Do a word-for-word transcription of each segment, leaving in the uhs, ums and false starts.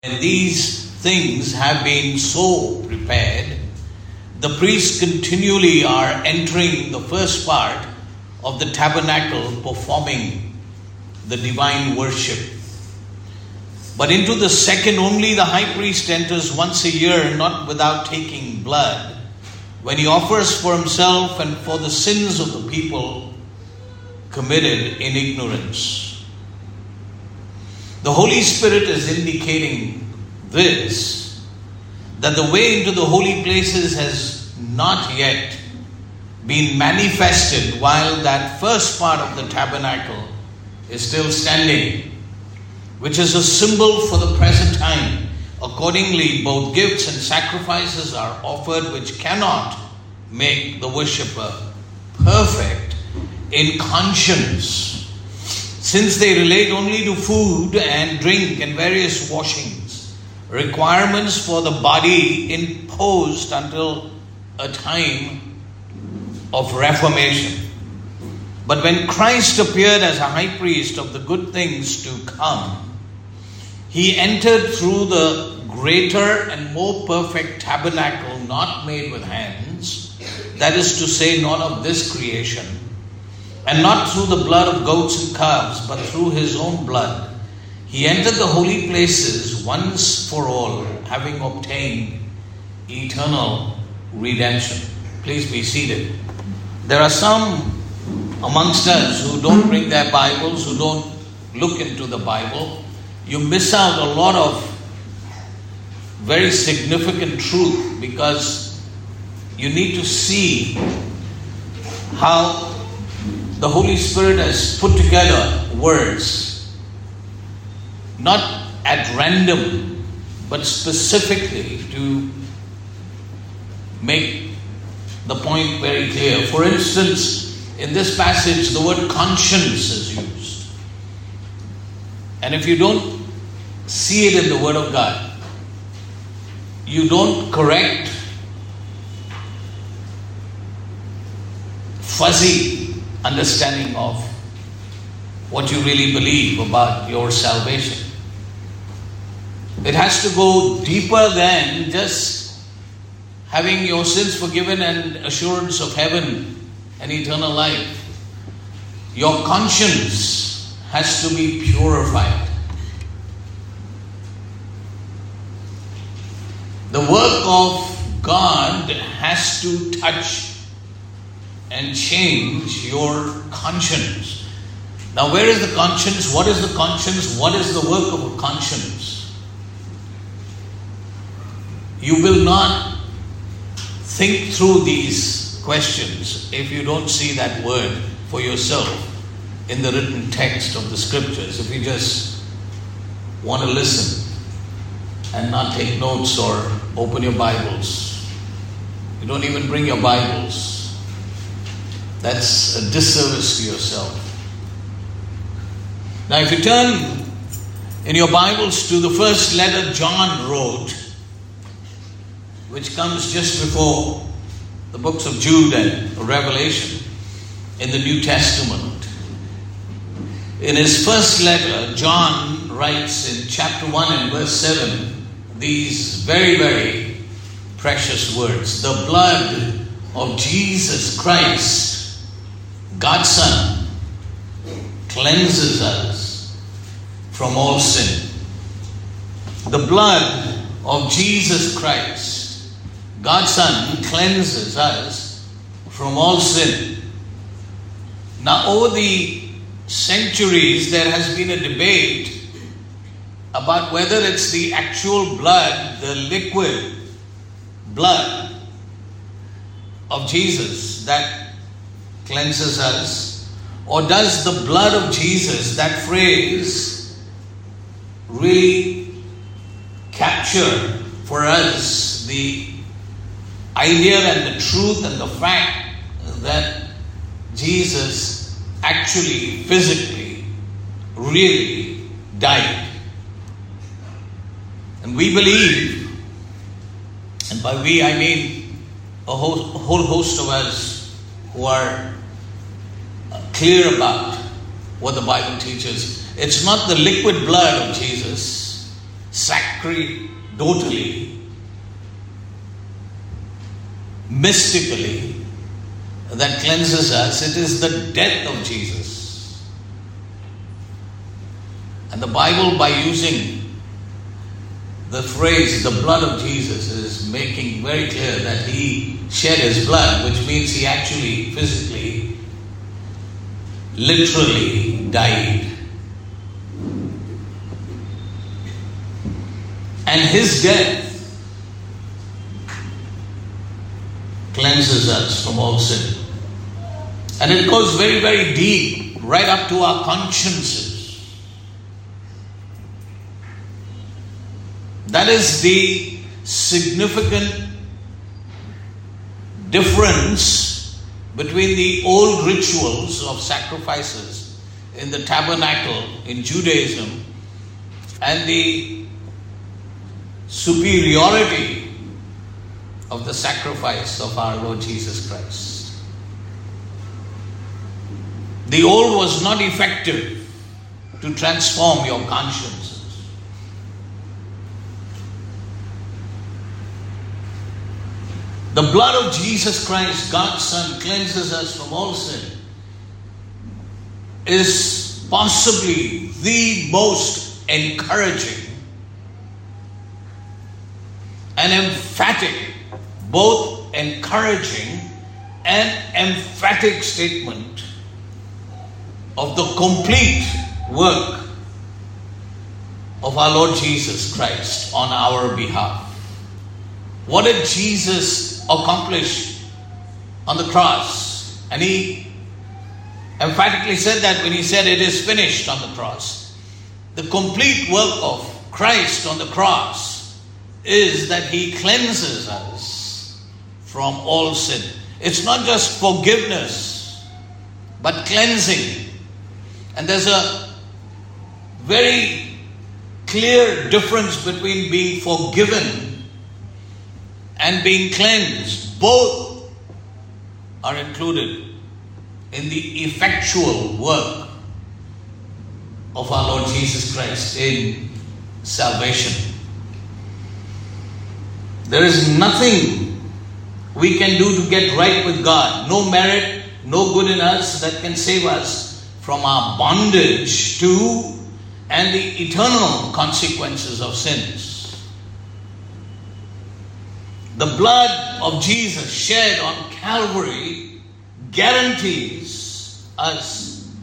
And these things have been so prepared, the priests continually are entering the first part of the tabernacle, performing the divine worship. But into the second, only the high priest enters once a year, not without taking blood, when he offers for himself and for the sins of the people committed in ignorance. The Holy Spirit is indicating this, that the way into the holy places has not yet been manifested while that first part of the tabernacle is still standing, which is a symbol for the present time. Accordingly, both gifts and sacrifices are offered, which cannot make the worshipper perfect in conscience, since they relate only to food and drink and various washings, requirements for the body imposed until a time of reformation. But when Christ appeared as a high priest of the good things to come, he entered through the greater and more perfect tabernacle, not made with hands, that is to say, not of this creation, and not through the blood of goats and calves, but through his own blood. He entered the holy places once for all, having obtained eternal redemption. Please be seated. There are some amongst us who don't bring their Bibles, who don't look into the Bible. You miss out a lot of very significant truth, because you need to see how the Holy Spirit has put together words, not at random, but specifically to make the point very clear. For instance, in this passage, the word conscience is used. And if you don't see it in the Word of God, you don't correct fuzzy understanding of what you really believe about your salvation. It has to go deeper than just having your sins forgiven and assurance of heaven and eternal life. Your conscience has to be purified. The work of God has to touch and change your conscience. Now, where is the conscience? What is the conscience? What is the work of a conscience? You will not think through these questions if you don't see that word for yourself in the written text of the scriptures. If you just want to listen and not take notes or open your Bibles, you don't even bring your Bibles, that's a disservice to yourself. Now, if you turn in your Bibles to the first letter John wrote, which comes just before the books of Jude and Revelation in the New Testament. In his first letter, John writes in chapter one and verse seven these very, very precious words. The blood of Jesus Christ, God's Son, cleanses us from all sin. The blood of Jesus Christ, God's Son, cleanses us from all sin. Now, over the centuries, there has been a debate about whether it's the actual blood, the liquid blood of Jesus that cleanses us, or does the blood of Jesus, that phrase, really capture for us the idea and the truth and the fact that Jesus actually, physically, really died. And we believe, and by we I mean a whole, a whole host of us who are clear about what the Bible teaches. It's not the liquid blood of Jesus, sac- sacerdotally, mystically, that cleanses us. It is the death of Jesus. And the Bible, by using the phrase, the blood of Jesus, is making very clear that He shed His blood, which means He actually, physically, literally died. And His death cleanses us from all sin. And it goes very, very deep, right up to our consciences. That is the significant difference between the old rituals of sacrifices in the tabernacle in Judaism and the superiority of the sacrifice of our Lord Jesus Christ. The old was not effective to transform your consciences. The blood of Jesus Christ, God's Son, cleanses us from all sin. Is possibly the most encouraging and emphatic, both encouraging and emphatic statement of the complete work of our Lord Jesus Christ on our behalf. What did Jesus accomplish on the cross? And He emphatically said that when He said it is finished on the cross. The complete work of Christ on the cross is that He cleanses us from all sin. It's not just forgiveness, but cleansing. And there's a very clear difference between being forgiven and being cleansed. Both are included in the effectual work of our Lord Jesus Christ in salvation. There is nothing we can do to get right with God. No merit, no good in us that can save us from our bondage to and the eternal consequences of sins. The blood of Jesus shed on Calvary guarantees us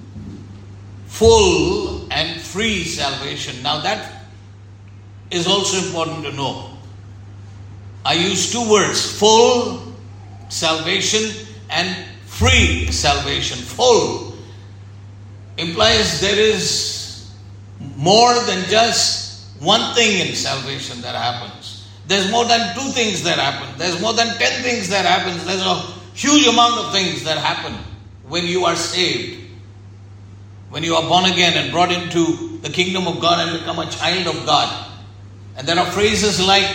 full and free salvation. Now that is also important to know. I use two words, full salvation and free salvation. Full implies there is more than just one thing in salvation that happens. There's more than two things that happen. There's more than ten things that happen. There's a huge amount of things that happen when you are saved. When you are born again and brought into the kingdom of God and become a child of God. And there are phrases like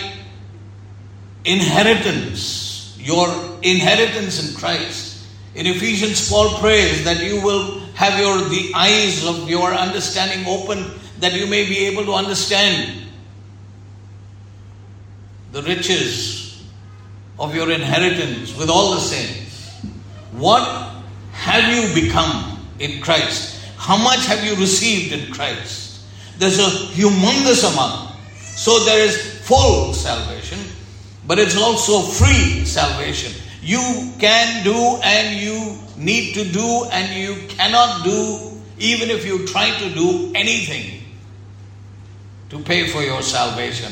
inheritance, your inheritance in Christ. In Ephesians, Paul prays that you will have your the eyes of your understanding open, that you may be able to understand the riches of your inheritance with all the saints. What have you become in Christ? How much have you received in Christ? There's a humongous amount. So there is full salvation, but it's also free salvation. You can do and you need to do and you cannot do, even if you try to do anything to pay for your salvation.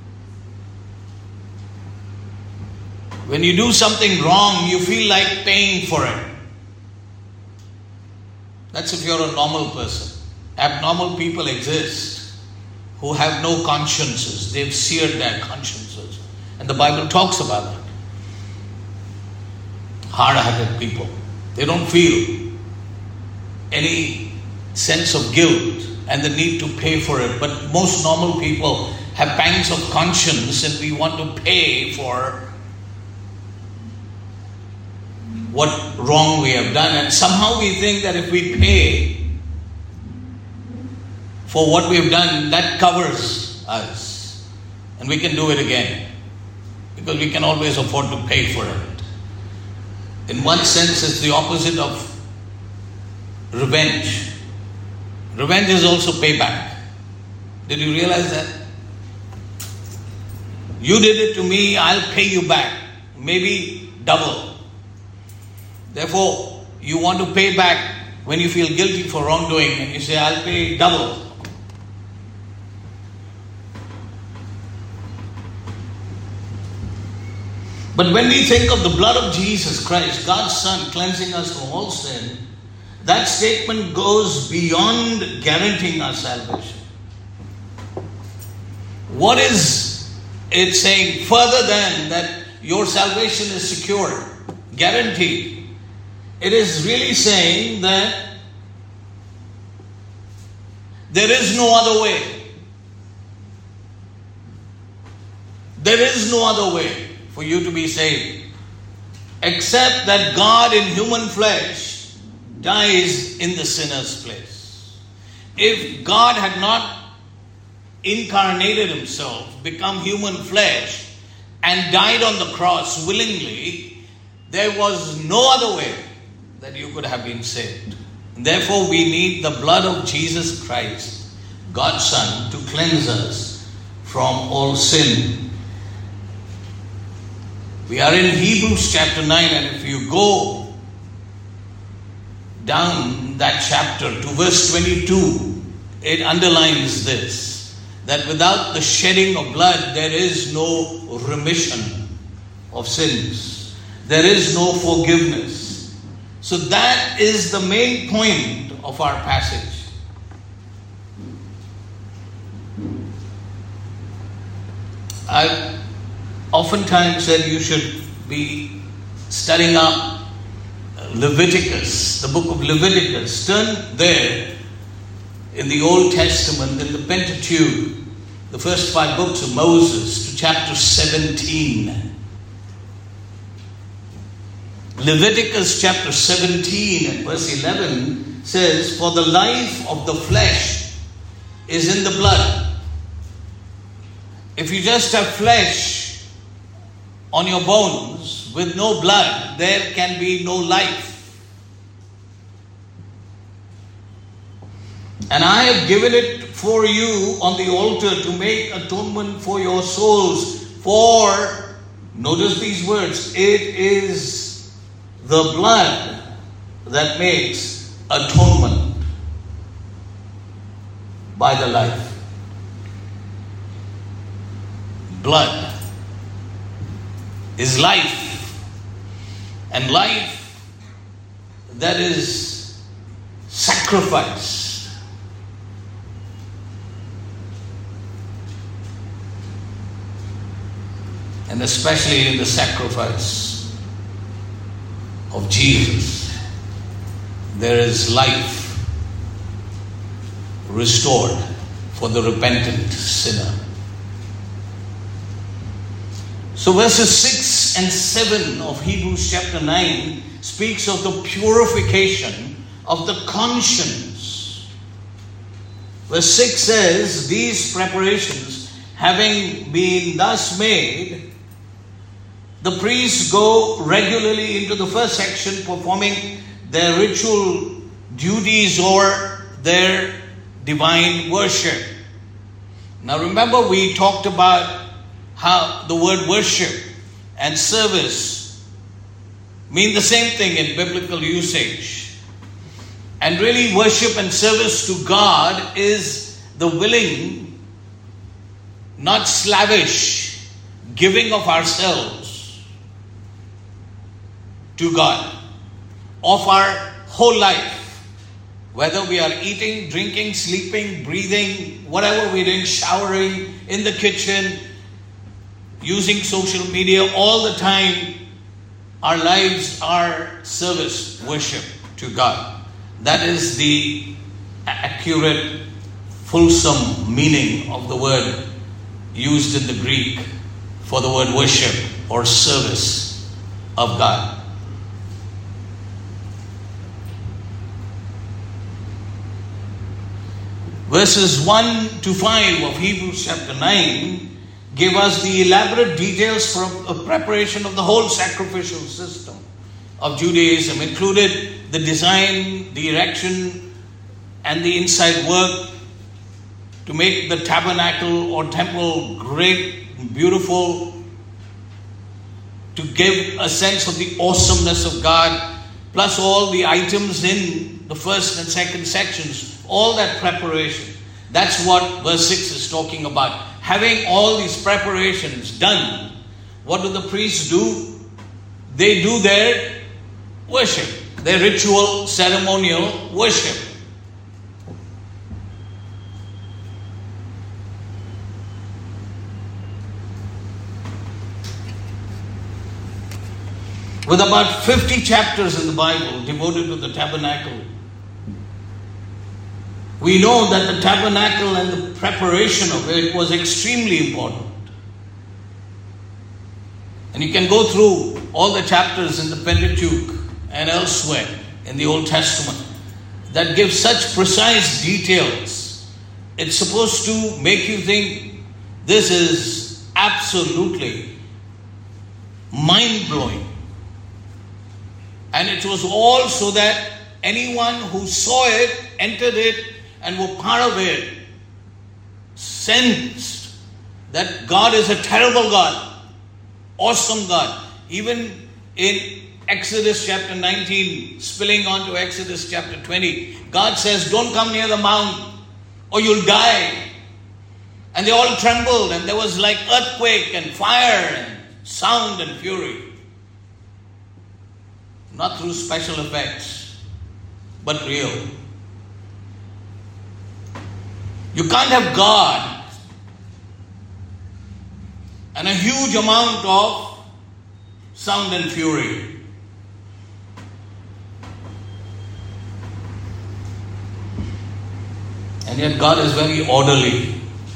When you do something wrong, you feel like paying for it. That's if you're a normal person. Abnormal people exist who have no consciences. They've seared their consciences. And the Bible talks about that. Hard-hearted people. They don't feel any sense of guilt and the need to pay for it. But most normal people have pangs of conscience and we want to pay for what wrong we have done. And somehow we think that if we pay for what we have done, that covers us. and we can do it again because we can always afford to pay for it. In one sense, it's the opposite of revenge. Revenge is also payback. Did you realize that? You did it to me, I'll pay you back. Maybe double. Therefore, you want to pay back when you feel guilty for wrongdoing and you say, I'll pay double. But when we think of the blood of Jesus Christ, God's Son, cleansing us from all sin, that statement goes beyond guaranteeing our salvation. What is it saying further than that your salvation is secure, guaranteed? It is really saying that there is no other way. There is no other way for you to be saved except that God in human flesh dies in the sinner's place. If God had not incarnated himself, become human flesh, and died on the cross willingly, there was no other way that you could have been saved. Therefore, we need the blood of Jesus Christ, God's Son, to cleanse us from all sin. We are in Hebrews chapter nine, and if you go down that chapter to verse twenty-two, it underlines this, that without the shedding of blood, there is no remission of sins. There is no forgiveness. So that is the main point of our passage. I've oftentimes said you should be studying up Leviticus, the book of Leviticus. Turn there in the Old Testament, in the Pentateuch, the first five books of Moses, to chapter seventeen. Leviticus chapter seventeen and verse eleven says, "For the life of the flesh is in the blood." If you just have flesh on your bones with no blood, there can be no life. "And I have given it for you on the altar to make atonement for your souls. For," notice these words, "it is the blood that makes atonement by the life." Blood is life, and life that is sacrifice. And especially in the sacrifice of Jesus, there is life restored for the repentant sinner. So verses six and seven of Hebrews chapter nine speaks of the purification of the conscience. Verse six says, "These preparations having been thus made, the priests go regularly into the first section, performing their ritual duties or their divine worship." Now remember, we talked about how the word worship and service mean the same thing in biblical usage. And really, worship and service to God is the willing, not slavish, giving of ourselves to God, of our whole life. Whether we are eating, drinking, sleeping, breathing, whatever we're doing, showering, in the kitchen, using social media, all the time, our lives are service, worship to God. That is the accurate, fulsome meaning of the word used in the Greek for the word worship or service of God. Verses one to five of Hebrews chapter nine gave us the elaborate details for a preparation of the whole sacrificial system of Judaism, included the design, the erection, and the inside work to make the tabernacle or temple great, beautiful, to give a sense of the awesomeness of God, plus all the items in the first and second sections, all that preparation. That's what verse six is talking about. Having all these preparations done, what do the priests do? They do their worship, their ritual, ceremonial worship. With about fifty chapters in the Bible devoted to the tabernacle, we know that the tabernacle and the preparation of it was extremely important. And you can go through all the chapters in the Pentateuch and elsewhere in the Old Testament that give such precise details. It's supposed to make you think this is absolutely mind-blowing. And it was all so that anyone who saw it, entered it, and were part of it, sensed that God is a terrible God, awesome God. Even in Exodus chapter nineteen, spilling on to Exodus chapter twenty, God says, don't come near the mount or you'll die. And they all trembled, and there was like earthquake and fire and sound and fury. Not through special effects, but real. You can't have God and a huge amount of sound and fury. And yet God is very orderly.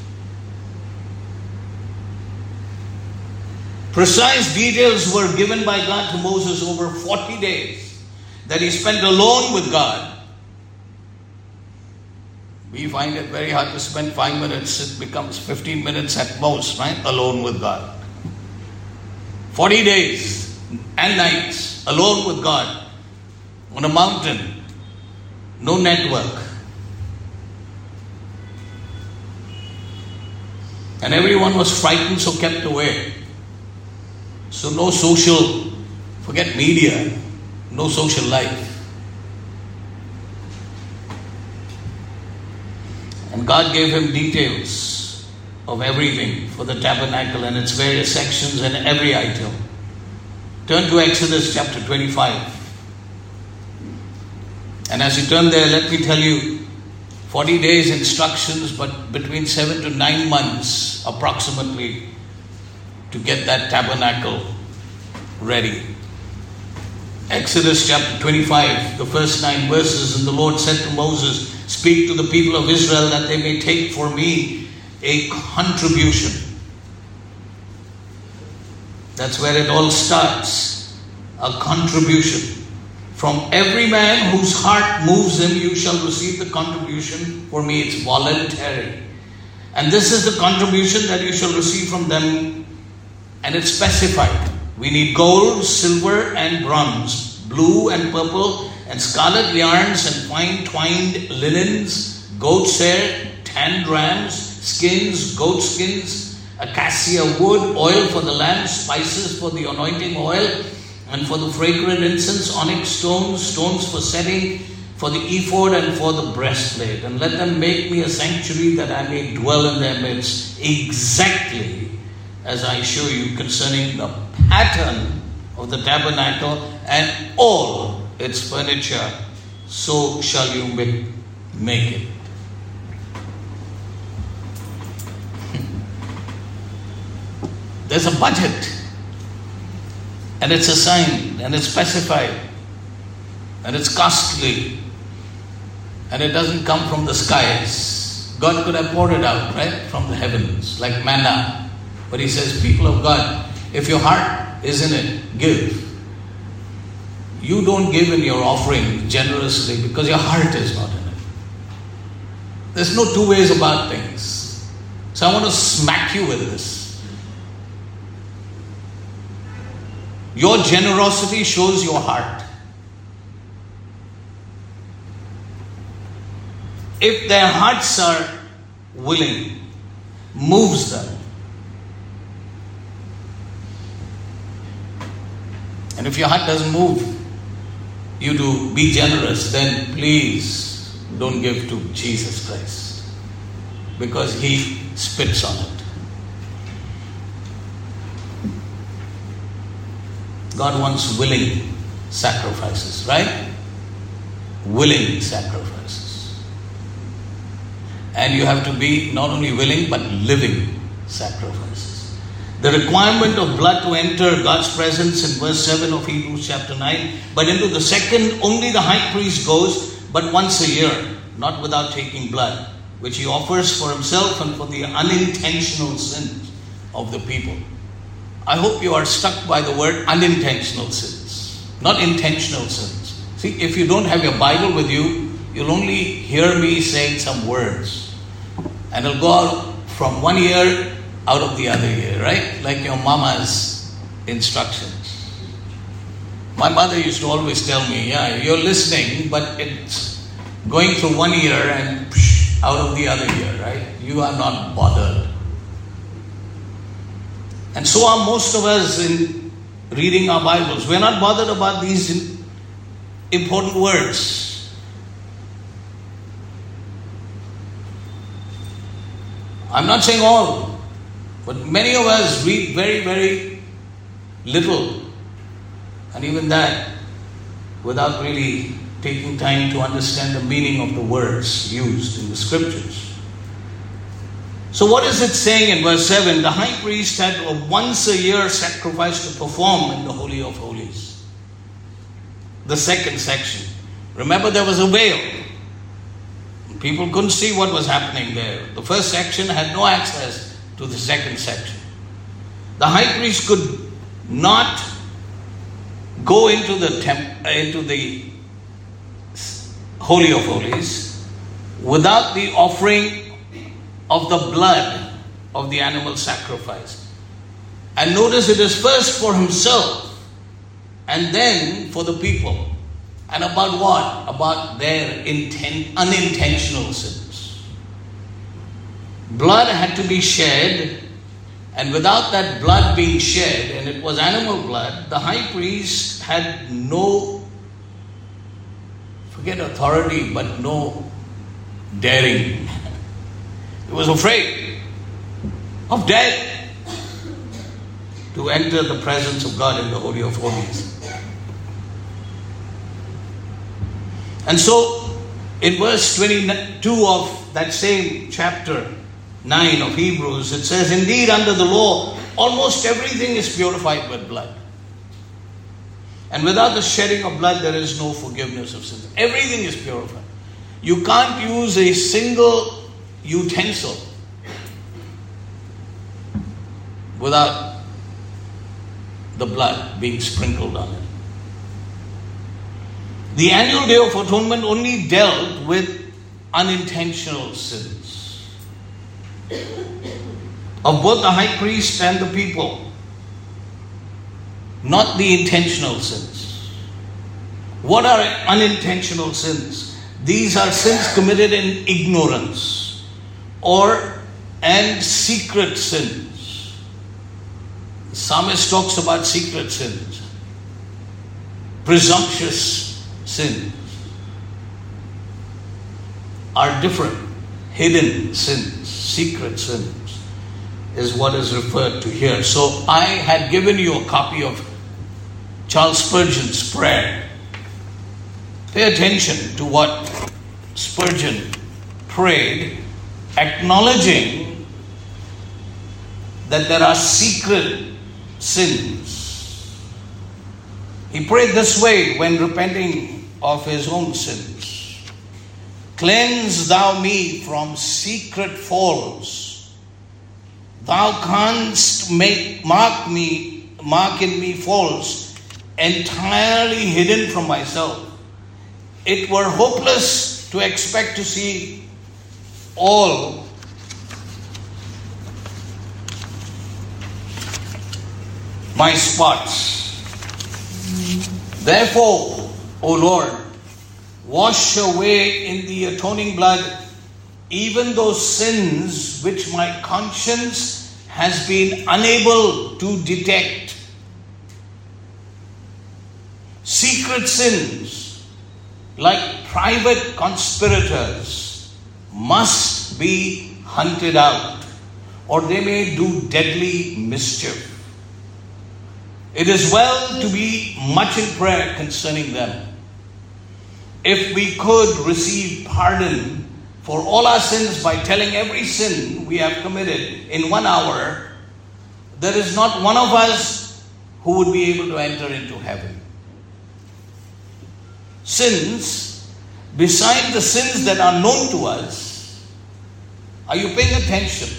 Precise details were given by God to Moses over forty days that he spent alone with God. We find it very hard to spend five minutes. It becomes fifteen minutes at most, right? Alone with God. forty days and nights alone with God on a mountain. No network. And everyone was frightened, so kept away. So no social, forget media, no social life. And God gave him details of everything for the tabernacle and its various sections and every item. Turn to Exodus chapter twenty-five. And as you turn there, let me tell you, forty days instructions, but between seven to nine months approximately to get that tabernacle ready. Exodus chapter twenty-five, the first nine verses, and the Lord said to Moses, speak to the people of Israel that they may take for me a contribution. That's where it all starts. A contribution. From every man whose heart moves him, you shall receive the contribution. For me, it's voluntary. And this is the contribution that you shall receive from them. And it's specified. We need gold, silver, and bronze, blue and purple, and scarlet yarns, and fine twined linens, goat's hair, tanned rams, skins, goat skins, acacia wood, oil for the lamp, spices for the anointing oil, and for the fragrant incense, onyx stones, stones for setting, for the ephod and for the breastplate. And let them make me a sanctuary that I may dwell in their midst, exactly as I show you concerning the pattern of the tabernacle and all its furniture, so shall you make, make it. There's a budget, and it's assigned, and it's specified, and it's costly, and it doesn't come from the skies. God could have poured it out, right, from the heavens, like manna. But he says, people of God, if your heart is in it, give. You don't give in your offering generously because your heart is not in it. There's no two ways about things. So I want to smack you with this. Your generosity shows your heart. If their hearts are willing, moves them. And if your heart doesn't move you to be generous, then please don't give to Jesus Christ, because He spits on it. God wants willing sacrifices, right? Willing sacrifices. And you have to be not only willing but living sacrifices. The requirement of blood to enter God's presence in verse seven of Hebrews chapter nine, but into the second only the high priest goes, but once a year, not without taking blood, which he offers for himself and for the unintentional sins of the people. I hope you are stuck by the word unintentional sins, not intentional sins. See, if you don't have your Bible with you, you'll only hear me saying some words, and it'll go out from one ear out of the other ear, right? Like your mama's instructions. My mother used to always tell me, yeah, you're listening, but it's going through one ear and psh, out of the other ear, right? You are not bothered. And so are most of us in reading our Bibles. We're not bothered about these important words. I'm not saying all, but many of us read very, very little, and even that without really taking time to understand the meaning of the words used in the scriptures. So what is it saying in verse seven? The high priest had a once a year sacrifice to perform in the Holy of Holies. The second section. Remember, there was a veil. People couldn't see what was happening there. The first section had no access to the second section. The high priest could not go into the temp- into the Holy of Holies without the offering of the blood of the animal sacrifice. And notice, it is first for himself and then for the people. And about what? About their intent, unintentional sins. Blood had to be shed, and without that blood being shed, and it was animal blood, the high priest had no, forget authority, but no daring. He was afraid of death to enter the presence of God in the Holy of Holies. And so, in verse twenty-two of that same chapter nine of Hebrews, it says, indeed, under the law, almost everything is purified with blood. And without the shedding of blood, there is no forgiveness of sins. Everything is purified. You can't use a single utensil without the blood being sprinkled on it. The annual Day of Atonement only dealt with unintentional sins of both the high priest and the people, not the intentional sins. What are unintentional sins? These are sins committed in ignorance or and secret sins. The psalmist talks about secret sins, presumptuous sins are different. Hidden sins, secret sins is what is referred to here. So I had given you a copy of Charles Spurgeon's prayer. Pay attention to what Spurgeon prayed, acknowledging that there are secret sins. He prayed this way when repenting of his own sins. Cleanse thou me from secret faults. Thou canst make mark me, mark in me faults entirely hidden from myself. It were hopeless to expect to see all my spots. Therefore, O Lord, wash away in the atoning blood even those sins which my conscience has been unable to detect. Secret sins, like private conspirators, must be hunted out, or they may do deadly mischief. It is well to be much in prayer concerning them. If we could receive pardon for all our sins by telling every sin we have committed in one hour, there is not one of us who would be able to enter into heaven. Sins, beside the sins that are known to us, are you paying attention?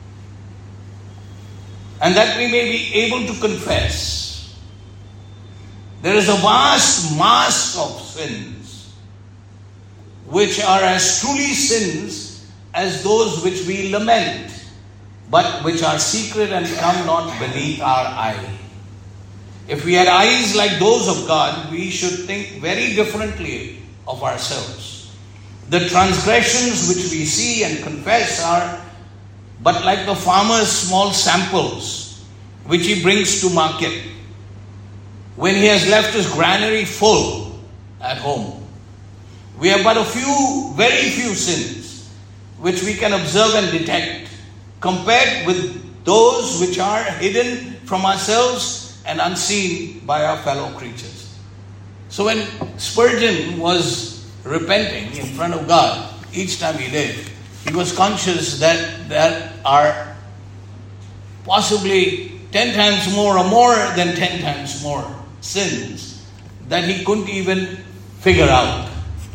And that we may be able to confess. There is a vast mass of sins which are as truly sins as those which we lament, but which are secret and come not beneath our eye. If we had eyes like those of God, we should think very differently of ourselves. The transgressions which we see and confess are but like the farmer's small samples which he brings to market when he has left his granary full at home. We have but a few, very few sins which we can observe and detect compared with those which are hidden from ourselves and unseen by our fellow creatures. So when Spurgeon was repenting in front of God, each time he did, he was conscious that there are possibly ten times more or more than ten times more sins that he couldn't even figure out.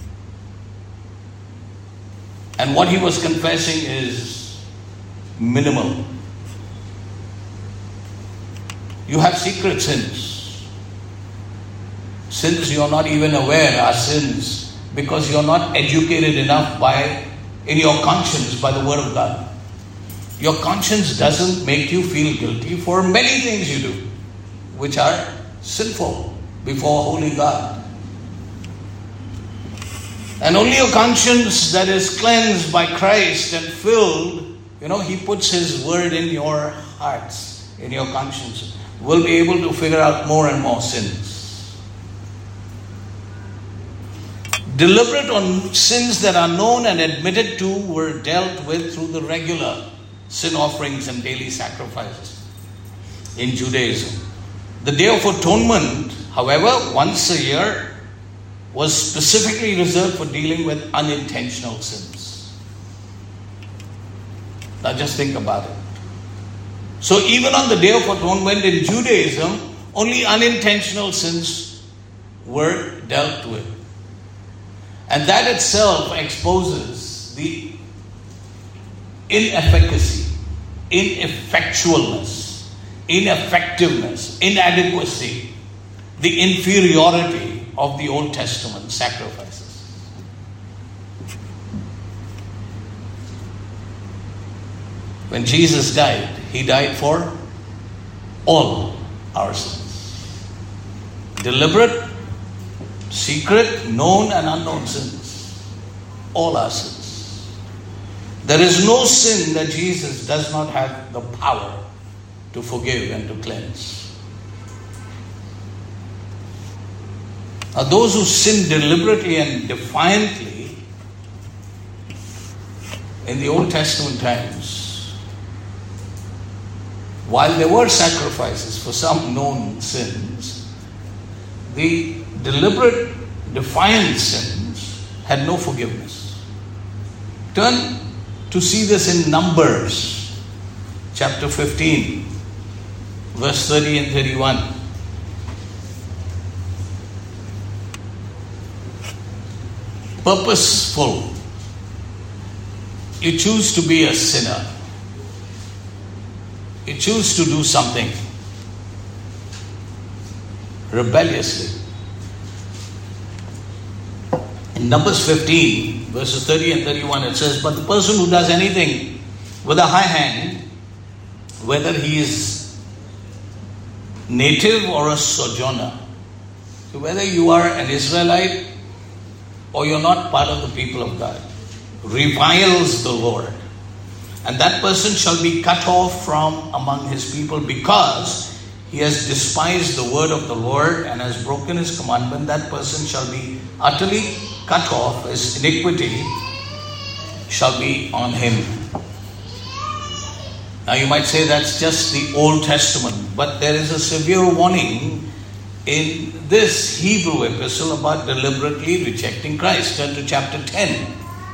And what he was confessing is minimal. You have secret sins. Sins you're not even aware are sins because you're not educated enough by in your conscience by the Word of God. Your conscience doesn't make you feel guilty for many things you do, which are sinful before holy God. And only a conscience that is cleansed by Christ and filled, you know, He puts His Word in your hearts, in your conscience, will be able to figure out more and more sins. Deliberate on sins that are known and admitted to were dealt with through the regular sin offerings and daily sacrifices in Judaism. The Day of Atonement, however, once a year, was specifically reserved for dealing with unintentional sins. Now just think about it. So even on the Day of Atonement in Judaism, only unintentional sins were dealt with. And that itself exposes the inefficacy, ineffectualness, ineffectiveness, inadequacy, the inferiority of the Old Testament sacrifices. When Jesus died, He died for all our sins. Deliberate, secret, known and unknown sins. All our sins. There is no sin that Jesus does not have the power to forgive and to cleanse. Now, those who sin deliberately and defiantly in the Old Testament times, while there were sacrifices for some known sins, the deliberate, defiant sins had no forgiveness. Turn to see this in Numbers, chapter fifteen, verse thirty and thirty-one. Purposeful. You choose to be a sinner. You choose to do something rebelliously. In Numbers fifteen, verses thirty and thirty-one, it says, "But the person who does anything with a high hand, whether he is native or a sojourner, So whether you are an Israelite or you're not part of the people of God, reviles the Lord, and that person shall be cut off from among his people, because he has despised the word of the Lord and has broken his commandment. That person shall be utterly cut off. His iniquity shall be on him. Now you might say that's just the Old Testament, but there is a severe warning in this Hebrew epistle about deliberately rejecting Christ. Turn to chapter ten.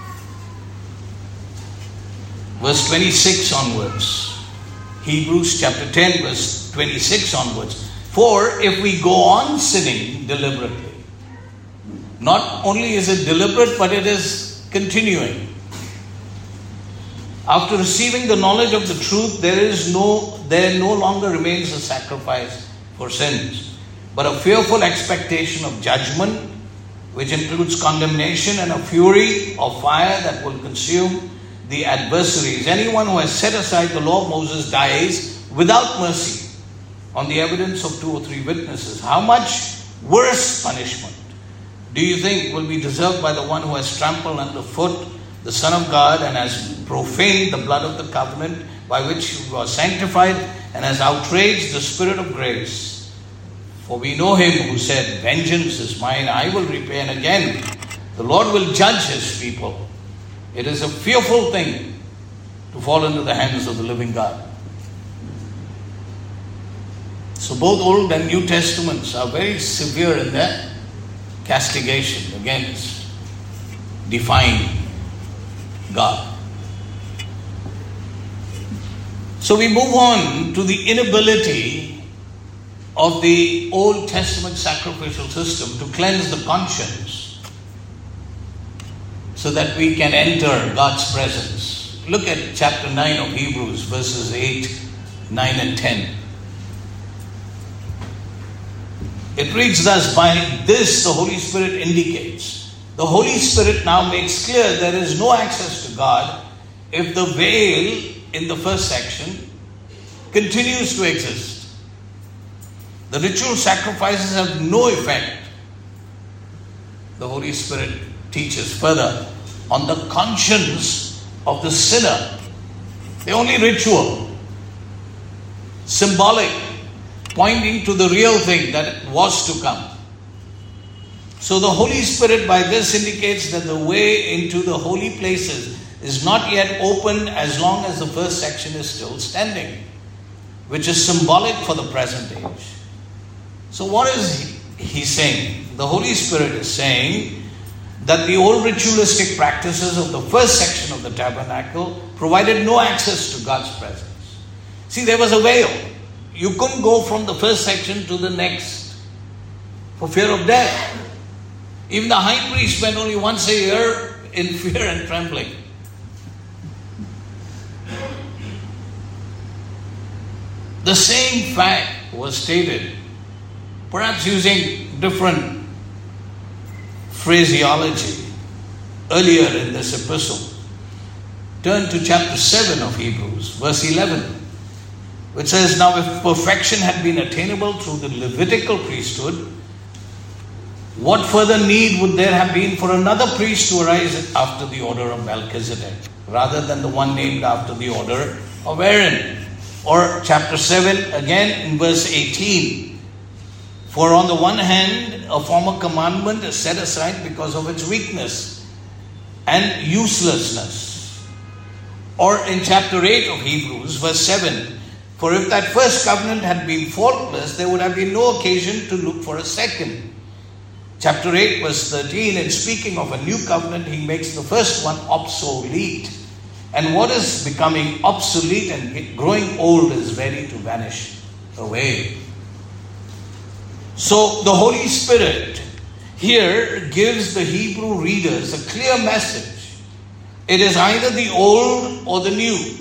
Verse twenty-six onwards. Hebrews chapter ten, verse twenty-six onwards. For if we go on sinning deliberately, not only is it deliberate, but it is continuing. After receiving the knowledge of the truth, there is no, there no longer remains a sacrifice for sins, but a fearful expectation of judgment, which includes condemnation and a fury of fire that will consume the adversaries. Anyone who has set aside the law of Moses dies without mercy on the evidence of two or three witnesses. How much worse punishment do you think will be deserved by the one who has trampled underfoot the Son of God and has profaned the blood of the covenant by which he was sanctified and has outraged the Spirit of grace? For we know him who said, vengeance is mine, I will repay. And again, the Lord will judge his people. It is a fearful thing to fall into the hands of the living God. So both Old and New Testaments are very severe in their castigation against defying God. So we move on to the inability of the Old Testament sacrificial system to cleanse the conscience, so that we can enter God's presence. Look at chapter nine of Hebrews, verses eight, nine and ten. It reads thus, by this the Holy Spirit indicates. The Holy Spirit now makes clear there is no access to God if the veil in the first section continues to exist. The ritual sacrifices have no effect. The Holy Spirit teaches further on the conscience of the sinner. The only ritual, symbolic, pointing to the real thing that was to come. So the Holy Spirit by this indicates that the way into the holy places is not yet open as long as the first section is still standing, which is symbolic for the present age. So what is he saying? The Holy Spirit is saying that the old ritualistic practices of the first section of the tabernacle provided no access to God's presence. See, there was a veil. You couldn't go from the first section to the next for fear of death. Even the high priest went only once a year in fear and trembling. The same fact was stated, perhaps using different phraseology, earlier in this epistle. Turn to chapter seven of Hebrews, verse eleven, which says, now if perfection had been attainable through the Levitical priesthood, what further need would there have been for another priest to arise after the order of Melchizedek, rather than the one named after the order of Aaron? Or chapter seven, again in verse eighteen, for on the one hand, a former commandment is set aside because of its weakness and uselessness. Or in chapter eight of Hebrews, verse seven, for if that first covenant had been faultless, there would have been no occasion to look for a second. Chapter eight, verse thirteen, in speaking of a new covenant, he makes the first one obsolete. And what is becoming obsolete and growing old is ready to vanish away. So the Holy Spirit here gives the Hebrew readers a clear message. It is either the old or the new.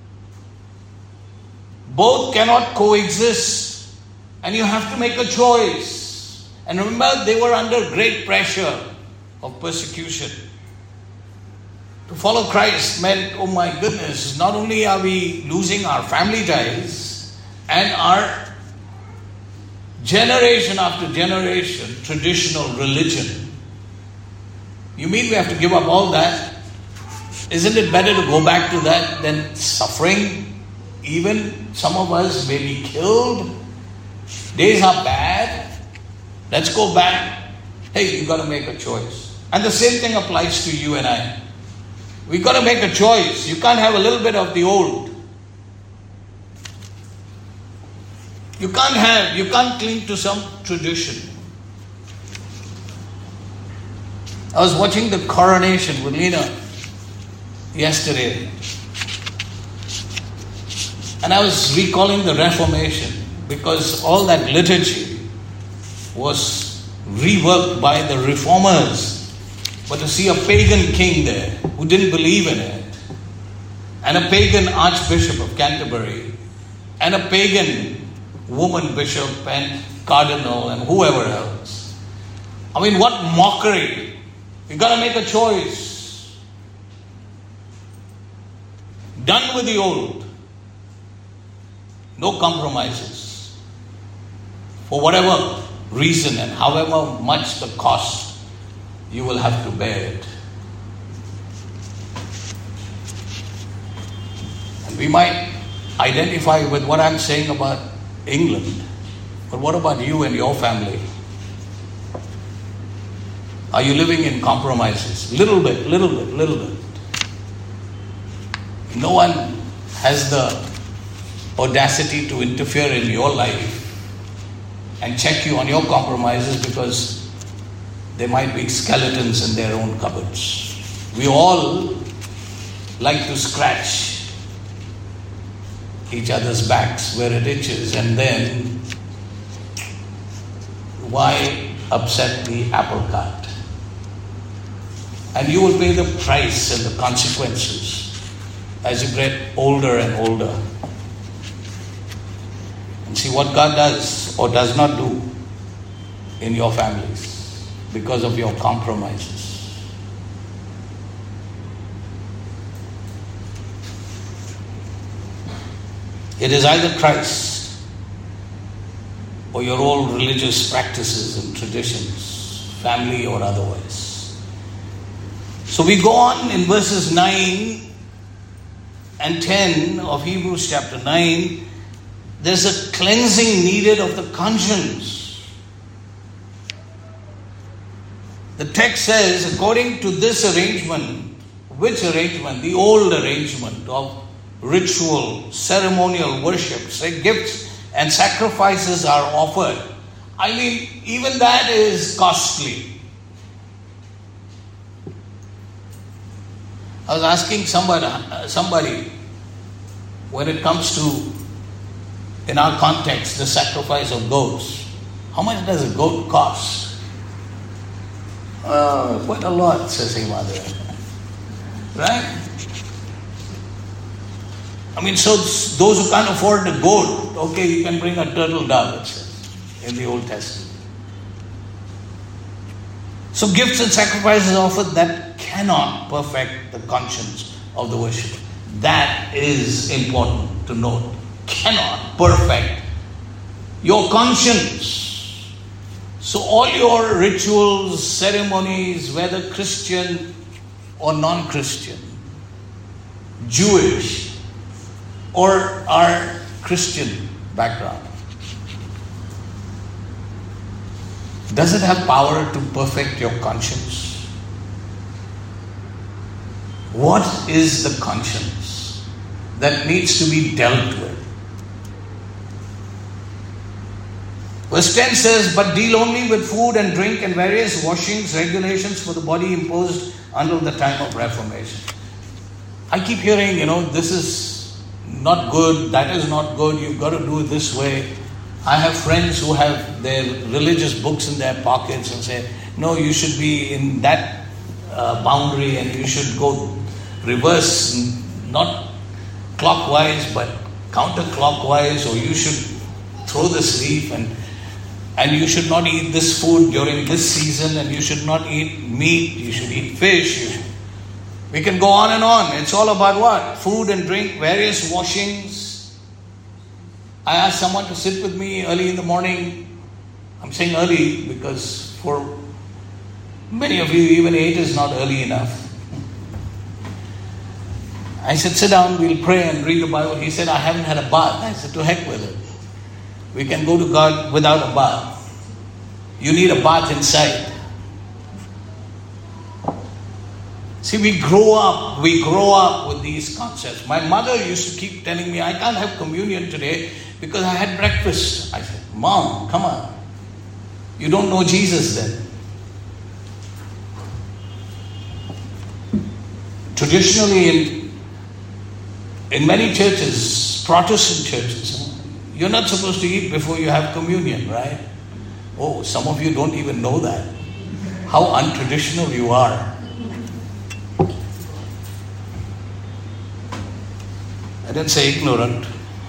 Both cannot coexist, and you have to make a choice. And remember, they were under great pressure of persecution. To follow Christ meant, oh my goodness, not only are we losing our family ties and our Generation after generation, traditional religion. You mean we have to give up all that? Isn't it better to go back to that than suffering? Even some of us may be killed. Days are bad. Let's go back. Hey, you've got to make a choice. And the same thing applies to you and I. We've got to make a choice. You can't have a little bit of the old. You can't have, you can't cling to some tradition. I was watching the coronation with Lena yesterday. And I was recalling the Reformation because all that liturgy was reworked by the reformers. But to see a pagan king there who didn't believe in it, and a pagan archbishop of Canterbury, and a pagan woman bishop and cardinal and whoever else. I mean, what mockery. You've got to make a choice. Done with the old. No compromises. For whatever reason and however much the cost, you will have to bear it. And we might identify with what I'm saying about England. But what about you and your family? Are you living in compromises? Little bit, little bit, little bit. No one has the audacity to interfere in your life and check you on your compromises because there might be skeletons in their own cupboards. We all like to scratch each other's backs where it itches, and then why upset the apple cart? And you will pay the price and the consequences as you get older and older. And see what God does or does not do in your families because of your compromises. It is either Christ or your old religious practices and traditions, family or otherwise. So we go on in verses nine and ten of Hebrews chapter nine. There's a cleansing needed of the conscience. The text says, according to this arrangement, which arrangement? The old arrangement of ritual, ceremonial worship, say gifts and sacrifices are offered. I mean, even that is costly. I was asking somebody, somebody when it comes to, in our context, the sacrifice of goats. How much does a goat cost? Uh, quite a lot, says his mother. Right? I mean, so those who can't afford the goat, okay, you can bring a turtle dove, it says in the Old Testament. So gifts and sacrifices offered that cannot perfect the conscience of the worshipper. That is important to note. Cannot perfect your conscience. So all your rituals, ceremonies, whether Christian or non-Christian, Jewish or our Christian background, does it have power to perfect your conscience? What is the conscience that needs to be dealt with? Verse ten says, but deal only with food and drink and various washings, regulations for the body imposed until the time of Reformation. I keep hearing, you know, this is not good, that is not good, you've got to do it this way. I have friends who have their religious books in their pockets and say, no, you should be in that uh, boundary and you should go reverse, not clockwise but counterclockwise, or you should throw this leaf and And you should not eat this food during this season, and you should not eat meat, you should eat fish. You should. We can go on and on. It's all about what? Food and drink, various washings. I asked someone to sit with me early in the morning I'm saying early because for many of you, even eight is not early enough. I said, sit down, we'll pray and read the Bible. He said, I haven't had a bath. I said, to heck with it. We can go to God without a bath. You need a bath inside. See, we grow up, we grow up with these concepts. My mother used to keep telling me, I can't have communion today because I had breakfast. I said, Mom, come on. You don't know Jesus then. Traditionally, in, in many churches, Protestant churches, you're not supposed to eat before you have communion, right? Oh, some of you don't even know that. How untraditional you are. I didn't say ignorant.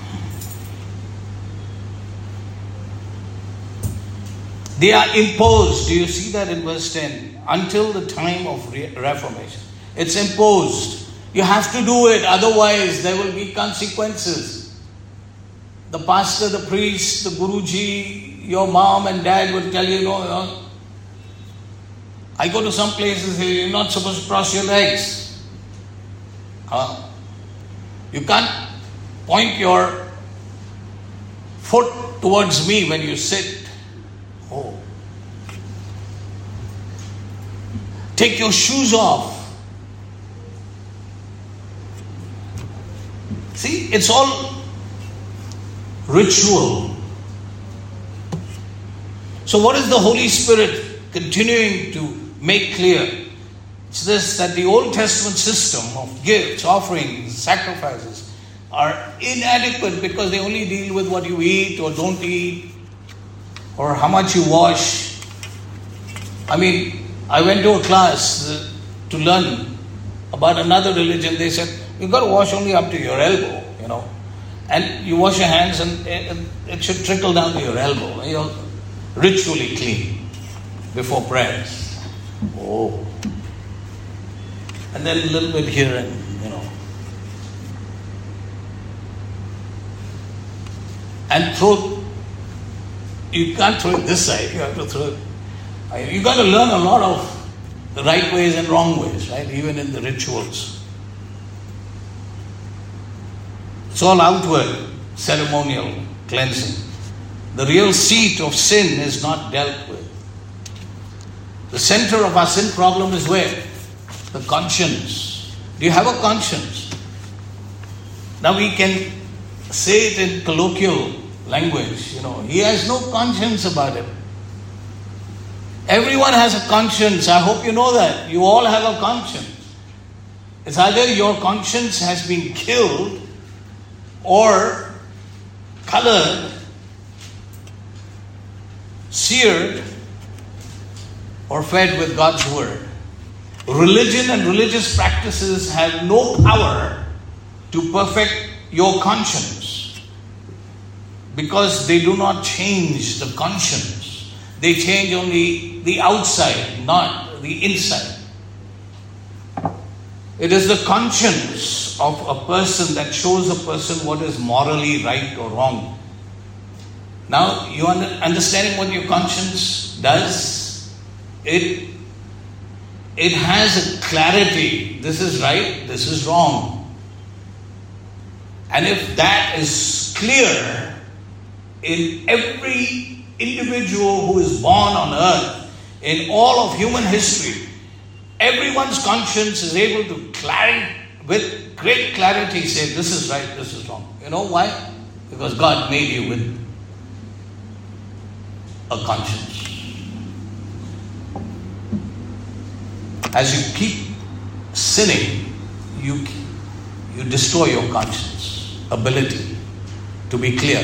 They are imposed. Do you see that in verse ten? Until the time of re- Reformation. It's imposed. You have to do it, otherwise there will be consequences. The pastor, the priest, the Guruji, your mom and dad will tell you, no, no. I go to some places, you're not supposed to cross your legs. Huh? You can't point your foot towards me when you sit. Oh. Take your shoes off. See, it's all ritual. So what is the Holy Spirit continuing to make clear? It's this, that the Old Testament system of gifts, offerings, sacrifices are inadequate because they only deal with what you eat or don't eat or how much you wash. I mean, I went to a class to learn about another religion. They said, you've got to wash only up to your elbow, you know. And you wash your hands and it should trickle down to your elbow. You're ritually clean before prayers. Oh. And then a little bit here and, you know. And throw, you can't throw it this side, you have to throw it. You got to learn a lot of the right ways and wrong ways, right? Even in the rituals. It's all outward, ceremonial cleansing. The real seat of sin is not dealt with. The center of our sin problem is where? The conscience. Do you have a conscience? Now we can say it in colloquial language, you know, he has no conscience about it. Everyone has a conscience. I hope you know that. You all have a conscience. It's either your conscience has been killed or colored, seared, or fed with God's word. Religion and religious practices have no power to perfect your conscience because they do not change the conscience. They change only the outside, not the inside. It is the conscience of a person that shows a person what is morally right or wrong. Now, you are understanding what your conscience does? It, it has a clarity. This is right, this is wrong. And if that is clear in every individual who is born on earth, in all of human history, everyone's conscience is able to clarity, with great clarity say, this is right, this is wrong. You know why? Because God made you with a conscience. As you keep sinning, you, you destroy your conscience ability to be clear.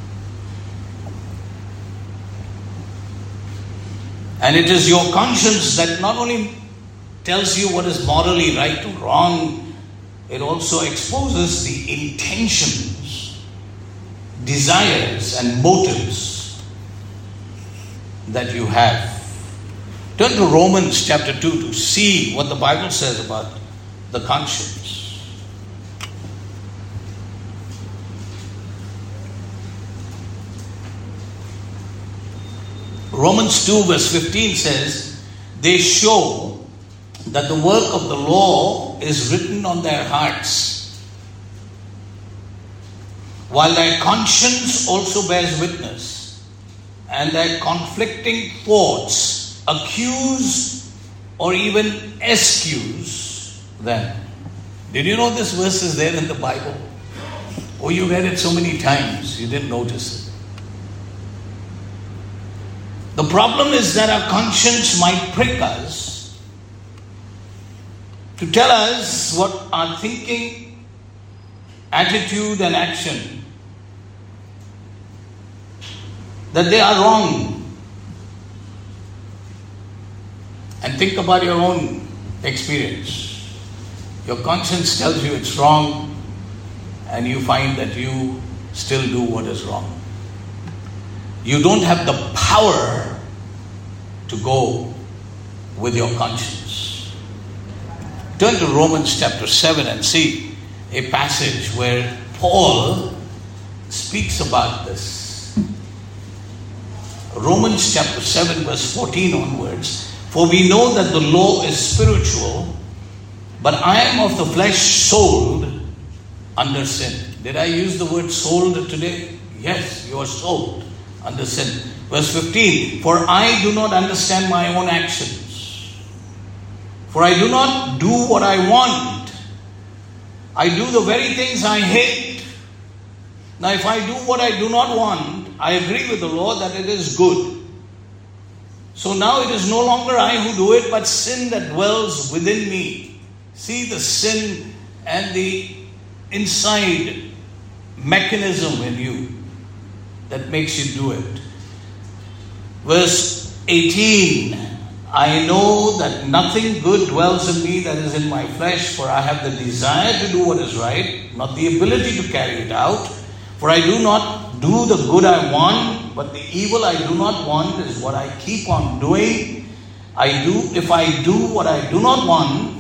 And it is your conscience that not only tells you what is morally right or wrong, it also exposes the intentions, desires, and motives that you have. Turn to Romans chapter two to see what the Bible says about the conscience. Romans two verse fifteen says, they show that the work of the law is written on their hearts, while their conscience also bears witness, and their conflicting thoughts accuse or even excuse them. Did you know this verse is there in the Bible? Or you read it so many times you didn't notice it. The problem is that our conscience might prick us to tell us what our thinking, attitude and action, that they are wrong. And think about your own experience. Your conscience tells you it's wrong, and you find that you still do what is wrong. You don't have the power to go with your conscience. Turn to Romans chapter seven and see a passage where Paul speaks about this. Romans chapter seven verse fourteen onwards. For we know that the law is spiritual, but I am of the flesh, sold under sin. Did I use the word sold today? Yes, you are sold under sin. Verse fifteen, for I do not understand my own actions. For I do not do what I want. I do the very things I hate. Now if I do what I do not want, I agree with the law that it is good. So now it is no longer I who do it, but sin that dwells within me. See the sin and the inside mechanism in you that makes you do it. Verse eighteen, I know that nothing good dwells in me that is in my flesh, for I have the desire to do what is right, not the ability to carry it out. For I do not do the good I want, but the evil I do not want is what I keep on doing. I do, if I do what I do not want,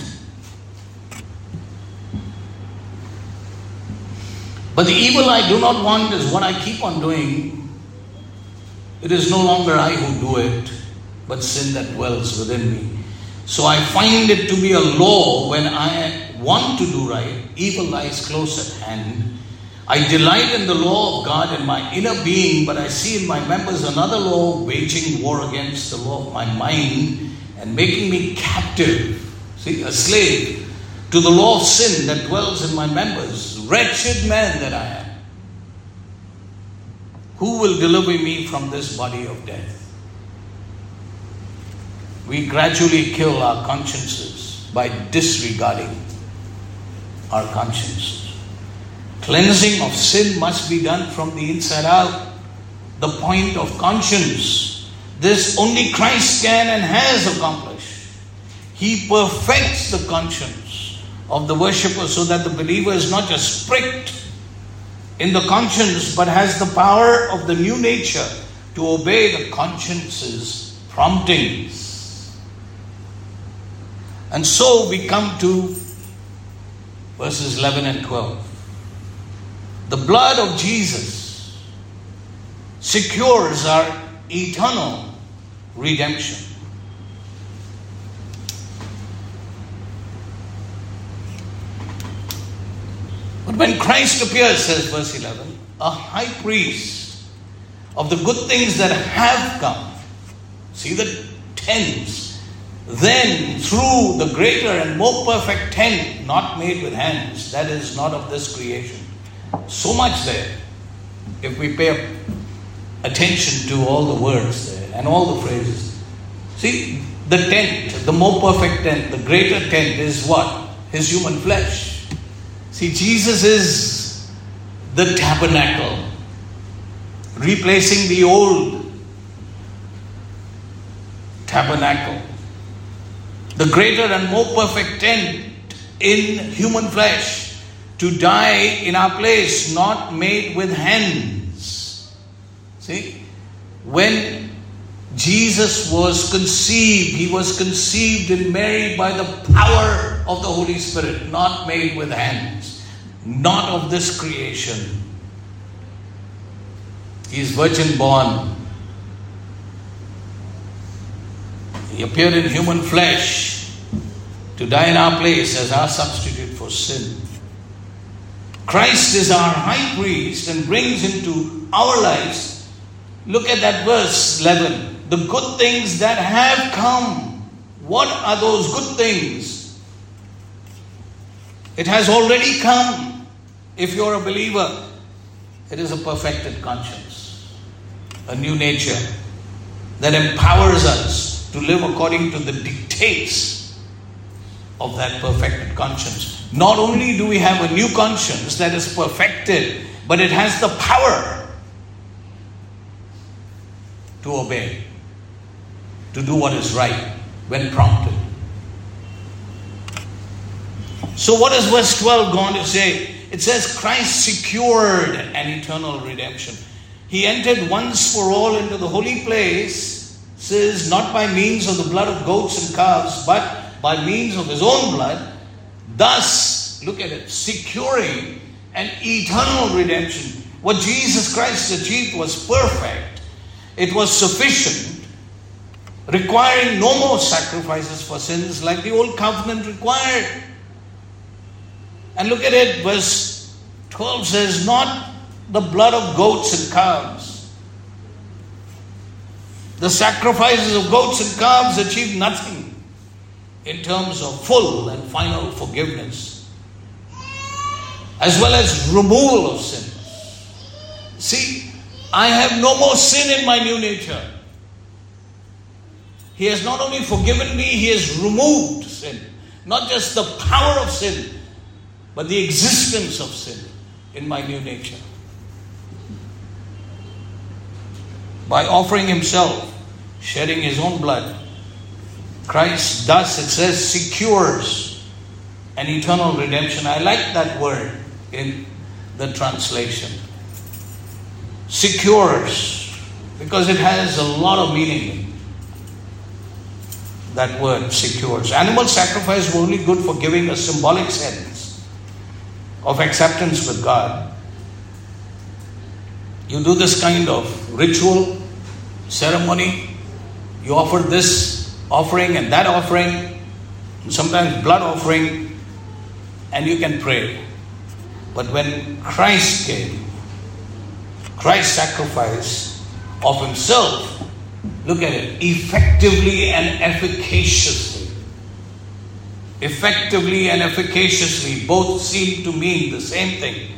but the evil I do not want is what I keep on doing, it is no longer I who do it, but sin that dwells within me. So I find it to be a law when I want to do right, evil lies close at hand. I delight in the law of God in my inner being, but I see in my members another law waging war against the law of my mind and making me captive, see, a slave to the law of sin that dwells in my members. Wretched man that I am. Who will deliver me from this body of death? We gradually kill our consciences by disregarding our consciences. Cleansing of sin must be done from the inside out. The point of conscience. This only Christ can and has accomplished. He perfects the conscience of the worshipper so that the believer is not just pricked in the conscience, but has the power of the new nature to obey the conscience's promptings. And so we come to verses eleven and twelve. The blood of Jesus secures our eternal redemption. But when Christ appears, says verse eleven, a high priest of the good things that have come, see the tense, then through the greater and more perfect tent, not made with hands, that is not of this creation. So much there, if we pay attention to all the words there and all the phrases. See, the tent, the more perfect tent, the greater tent is what? His human flesh. See, Jesus is the tabernacle, replacing the old tabernacle. The greater and more perfect tent in human flesh, to die in our place, not made with hands. See, when Jesus was conceived, he was conceived in Mary by the power of the Holy Spirit, not made with hands, not of this creation. He is virgin born. He appeared in human flesh to die in our place as our substitute for sin. Christ is our high priest and brings into our lives, look at that verse eleven, the good things that have come. What are those good things? It has already come. If you're a believer, it is a perfected conscience, a new nature that empowers us to live according to the dictates of that perfected conscience. Not only do we have a new conscience that is perfected, but it has the power to obey, to do what is right when prompted. So what does verse twelve go on to say? It says Christ secured an eternal redemption. He entered once for all into the holy place, says not by means of the blood of goats and calves, but by means of his own blood, thus, look at it, securing an eternal redemption. What Jesus Christ achieved was perfect. It was sufficient, requiring no more sacrifices for sins like the old covenant required. And look at it, verse twelve says, not the blood of goats and calves. The sacrifices of goats and calves achieved nothing in terms of full and final forgiveness, as well as removal of sins. See, I have no more sin in my new nature. He has not only forgiven me, he has removed sin. Not just the power of sin, but the existence of sin in my new nature. By offering himself, shedding his own blood, Christ thus, it says, secures an eternal redemption. I like that word in the translation. Secures, because it has a lot of meaning. That word, secures. Animal sacrifice was only good for giving a symbolic sense of acceptance with God. You do this kind of ritual, ceremony, you offer this offering and that offering, sometimes blood offering, and you can pray. But when Christ came, Christ's sacrifice of himself, look at it, effectively and efficaciously. Effectively and efficaciously, both seem to mean the same thing.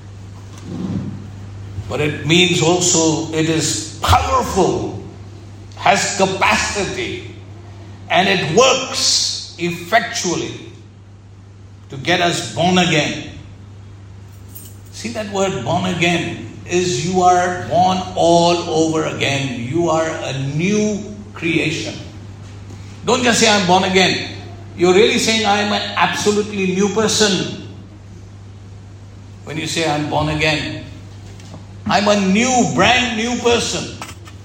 But it means also it is powerful, has capacity, and it works effectually to get us born again. See that word born again is you are born all over again. You are a new creation. Don't just say I'm born again. You're really saying I am an absolutely new person. When you say I'm born again, I'm a new, brand new person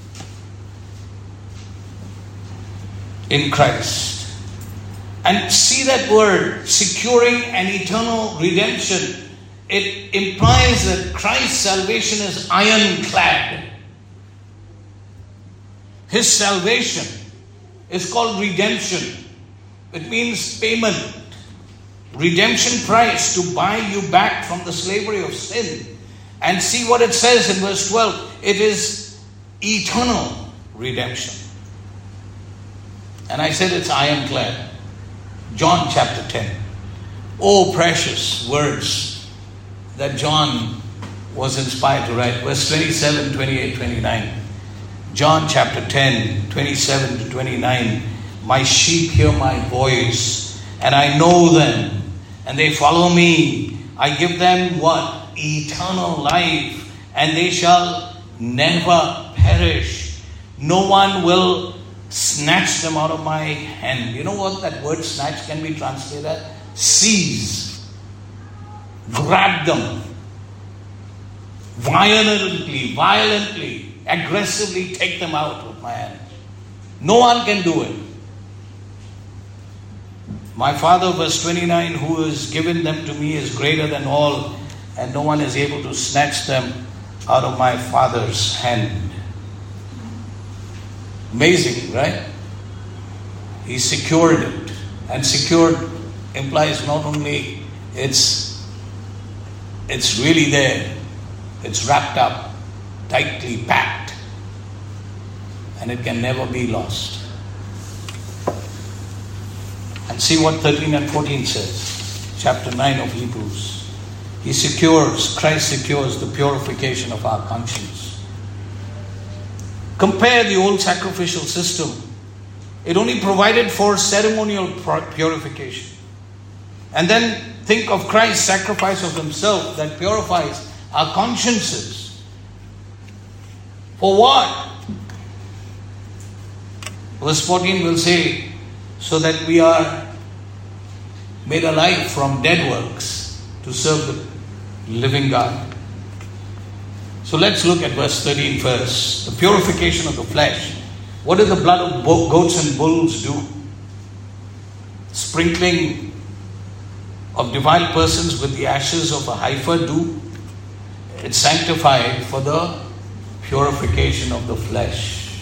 in Christ. And see that word, securing an eternal redemption. It implies that Christ's salvation is ironclad. His salvation is called redemption. It means payment. Redemption price, to buy you back from the slavery of sin. And see what it says in verse twelve. It is eternal redemption. And I said it's ironclad. John chapter ten. Oh, precious words that John was inspired to write. Verse twenty-seven, twenty-eight, twenty-nine. John chapter ten, twenty-seven to twenty-nine. My sheep hear my voice, and I know them, and they follow me. I give them what? Eternal life, and they shall never perish. No one will snatch them out of my hand. You know what that word snatch can be translated? Seize. Grab them. Violently, violently, aggressively take them out with my hand. No one can do it. My Father, verse twenty-nine, who has given them to me is greater than all, and no one is able to snatch them out of my Father's hand. Amazing, right? He secured it. And secured implies not only it's, it's really there, it's wrapped up, tightly packed, and it can never be lost. And see what thirteen and fourteen says. Chapter nine of Hebrews. He secures, Christ secures the purification of our conscience. Compare the old sacrificial system. It only provided for ceremonial purification. And then think of Christ's sacrifice of himself that purifies our consciences. For what? Verse fourteen will say, so that we are made alive from dead works to serve the living God. So let's look at verse thirteen first. The purification of the flesh. What did the blood of goats and bulls do? Sprinkling of defiled persons with the ashes of a heifer do? It's sanctified for the purification of the flesh.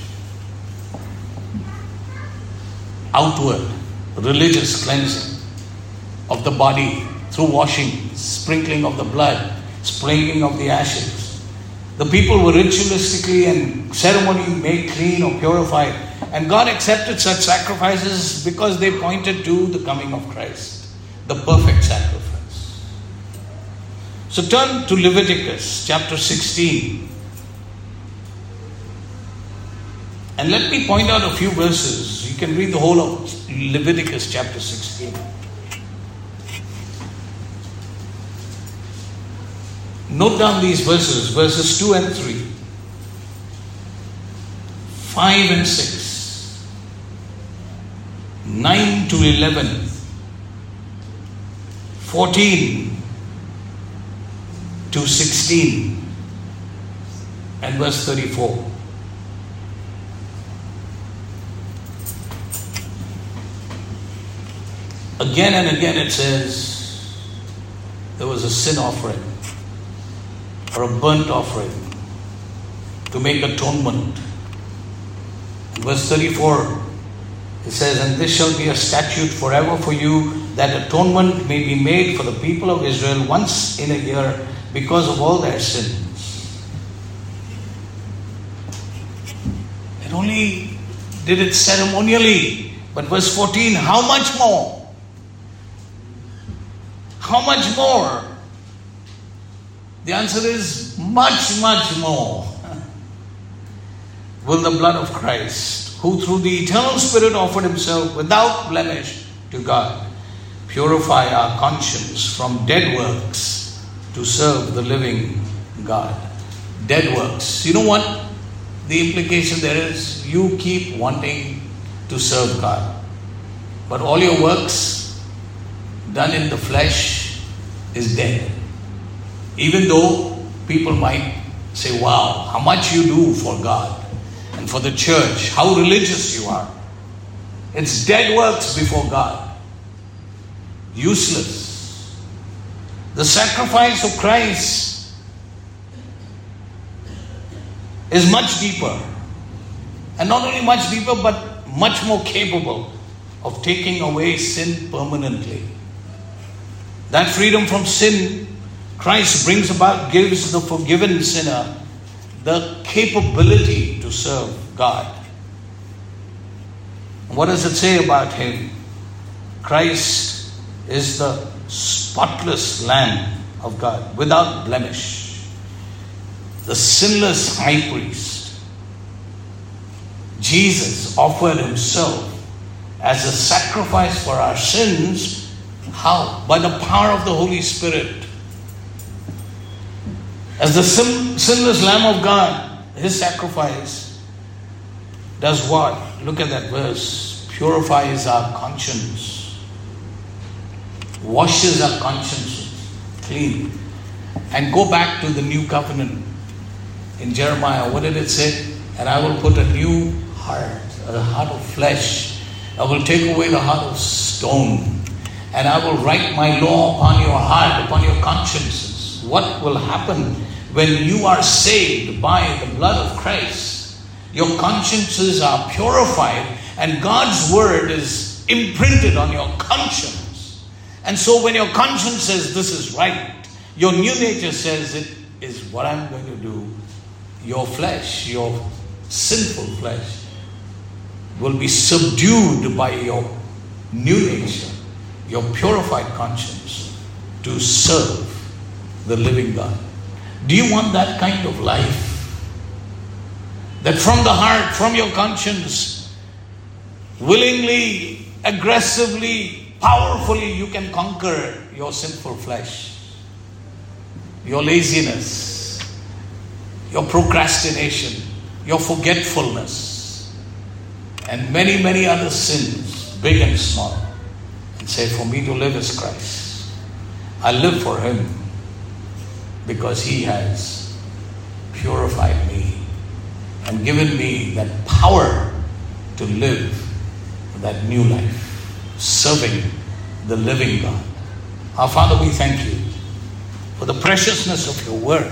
Outward, religious cleansing of the body through washing, sprinkling of the blood, sprinkling of the ashes. The people were ritualistically and ceremonially made clean or purified. And God accepted such sacrifices because they pointed to the coming of Christ, the perfect sacrifice. So turn to Leviticus chapter sixteen. And let me point out a few verses. You can read the whole of Leviticus chapter sixteen. Note down these verses, verses two and three, five and six, nine to eleven, fourteen to sixteen, and verse thirty-four. Again and again it says there was a sin offering or a burnt offering to make atonement. In verse thirty-four it says, and this shall be a statute forever for you, that atonement may be made for the people of Israel once in a year because of all their sins. It only did it ceremonially, but verse fourteen, how much more? How much more? The answer is much, much more. Will the blood of Christ, who through the eternal Spirit offered himself without blemish to God, purify our conscience from dead works to serve the living God. Dead works. You know what the implication there is? You keep wanting to serve God, but all your works done in the flesh is dead. Even though people might say, wow, how much you do for God and for the church, how religious you are. It's dead works before God. Useless. The sacrifice of Christ is much deeper. And not only much deeper, but much more capable of taking away sin permanently. That freedom from sin Christ brings about, gives the forgiven sinner the capability to serve God. What does it say about him? Christ is the spotless Lamb of God, without blemish, the sinless high priest. Jesus offered himself as a sacrifice for our sins. How? By the power of the Holy Spirit. As the sin, sinless Lamb of God, his sacrifice does what? Look at that verse. Purifies our conscience. Washes our consciences clean. And go back to the new covenant in Jeremiah. What did it say? And I will put a new heart, a heart of flesh. I will take away the heart of stone. And I will write my law upon your heart, upon your consciences. What will happen when you are saved by the blood of Christ? your consciences are purified, and God's word is imprinted on your conscience. And so when your conscience says this is right, your new nature says it is what I'm going to do. Your flesh, your sinful flesh, will be subdued by your new nature, your purified conscience, to serve the living God. Do you want that kind of life? That from the heart, from your conscience, willingly, aggressively, powerfully, you can conquer your sinful flesh, your laziness, your procrastination, your forgetfulness, and many, many other sins, big and small, and say, for me to live is Christ. I live for Him because He has purified me and given me that power to live that new life, serving the living God. Our Father, we thank You for the preciousness of Your word.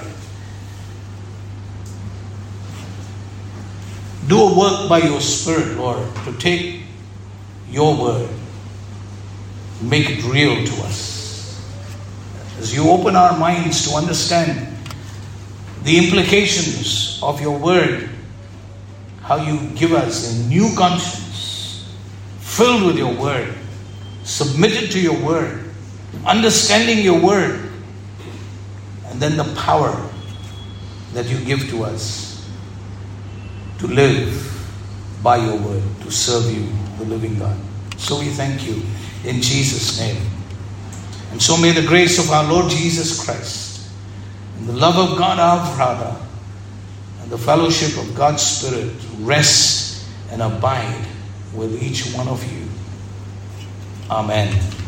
Do a work by Your Spirit, Lord, to take Your word, make it real to us. As You open our minds to understand the implications of Your word, how You give us a new conscience, filled with Your word, submitted to Your word, understanding Your word, and then the power that You give to us to live by Your word, to serve You, the living God. So we thank You in Jesus' name. And so may the grace of our Lord Jesus Christ, and the love of God our Father, and the fellowship of God's Spirit rest and abide with each one of you. Amen.